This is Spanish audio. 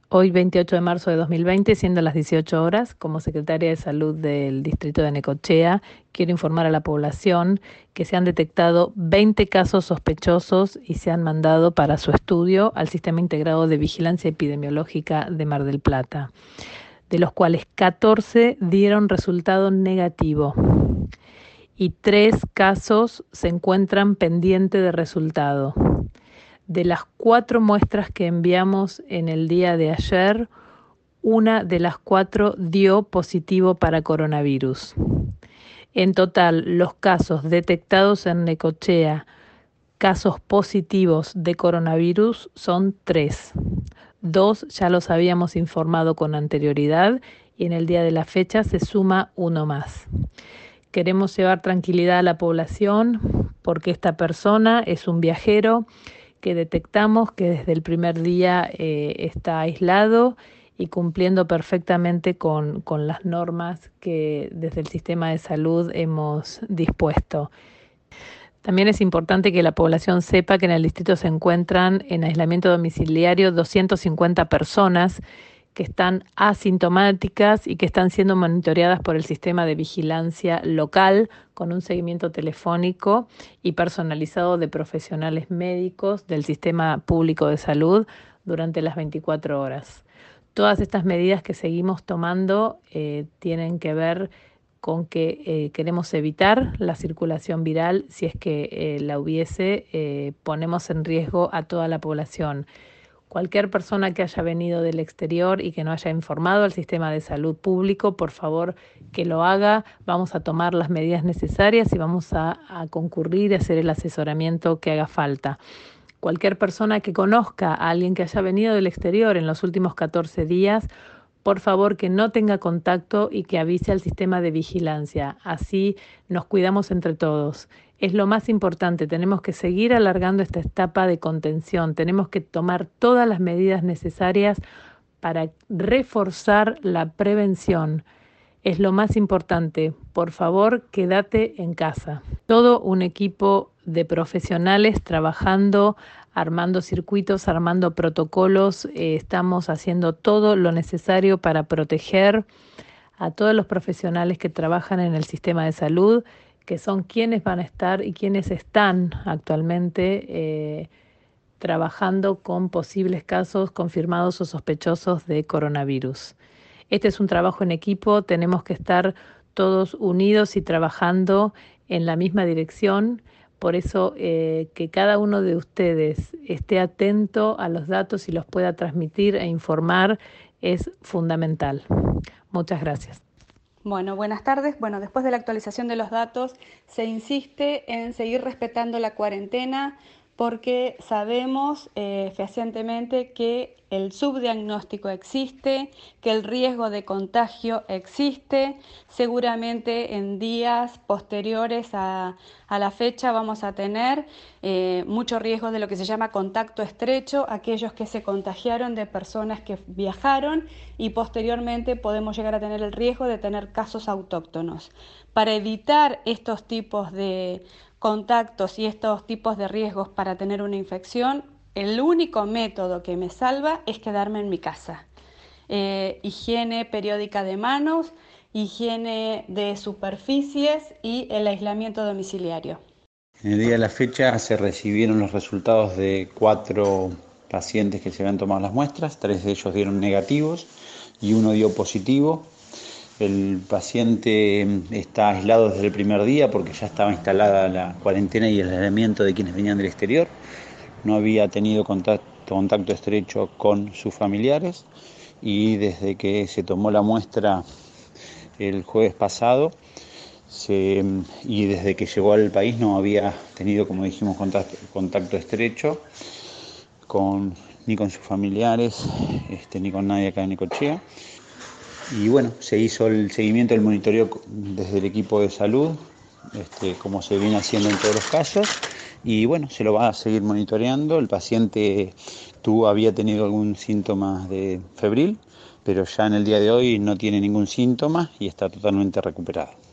Hoy, 28 de marzo de 2020, siendo las 18 horas, como secretaria de Salud del Distrito de Necochea, quiero informar a la población que se han detectado 20 casos sospechosos y se han mandado para su estudio al Sistema Integrado de Vigilancia Epidemiológica de Mar del Plata, de los cuales 14 dieron resultado negativo y 3 casos se encuentran pendientes de resultado. De las 4 muestras que enviamos en el día de ayer, una de las 4 dio positivo para coronavirus. En total, los casos detectados en Necochea, casos positivos de coronavirus, son 3. 2 ya los habíamos informado con anterioridad y en el día de la fecha se suma uno más. Queremos llevar tranquilidad a la población porque esta persona es un viajero que detectamos que desde el primer día está aislado y cumpliendo perfectamente con las normas que desde el sistema de salud hemos dispuesto. También es importante que la población sepa que en el distrito se encuentran en aislamiento domiciliario 250 personas que están asintomáticas y que están siendo monitoreadas por el sistema de vigilancia local con un seguimiento telefónico y personalizado de profesionales médicos del sistema público de salud durante las 24 horas. Todas estas medidas que seguimos tomando tienen que ver con que queremos evitar la circulación viral. Si es que la hubiese, ponemos en riesgo a toda la población. Cualquier persona que haya venido del exterior y que no haya informado al sistema de salud público, por favor que lo haga. Vamos a tomar las medidas necesarias y vamos a concurrir y hacer el asesoramiento que haga falta. Cualquier persona que conozca a alguien que haya venido del exterior en los últimos 14 días, por favor que no tenga contacto y que avise al sistema de vigilancia. Así nos cuidamos entre todos. Es lo más importante, tenemos que seguir alargando esta etapa de contención, tenemos que tomar todas las medidas necesarias para reforzar la prevención. Es lo más importante. Por favor, quédate en casa. Todo un equipo de profesionales trabajando, armando circuitos, armando protocolos. Estamos haciendo todo lo necesario para proteger a todos los profesionales que trabajan en el sistema de salud, que son quienes van a estar y quienes están actualmente trabajando con posibles casos confirmados o sospechosos de coronavirus. Este es un trabajo en equipo, tenemos que estar todos unidos y trabajando en la misma dirección. Por eso que cada uno de ustedes esté atento a los datos y los pueda transmitir e informar es fundamental. Muchas gracias. Bueno, buenas tardes. Bueno, después de la actualización de los datos, se insiste en seguir respetando la cuarentena porque sabemos fehacientemente que el subdiagnóstico existe, que el riesgo de contagio existe. Seguramente en días posteriores a la fecha vamos a tener mucho riesgo de lo que se llama contacto estrecho, aquellos que se contagiaron de personas que viajaron, y posteriormente podemos llegar a tener el riesgo de tener casos autóctonos. Para evitar estos tipos de contactos y estos tipos de riesgos para tener una infección, el único método que me salva es quedarme en mi casa. Higiene periódica de manos, higiene de superficies y el aislamiento domiciliario. En el día de la fecha se recibieron los resultados de 4 pacientes que se habían tomado las muestras, 3 de ellos dieron negativos y 1 dio positivo. El paciente está aislado desde el primer día porque ya estaba instalada la cuarentena y el aislamiento de quienes venían del exterior. No había tenido contacto estrecho con sus familiares y desde que se tomó la muestra el jueves pasado y desde que llegó al país no había tenido, como dijimos, contacto estrecho ni con sus familiares ni con nadie acá en Necochea. Y bueno, se hizo el seguimiento del monitoreo desde el equipo de salud, como se viene haciendo en todos los casos, y bueno, se lo va a seguir monitoreando. El paciente había tenido algún síntoma de febril, pero ya en el día de hoy no tiene ningún síntoma y está totalmente recuperado.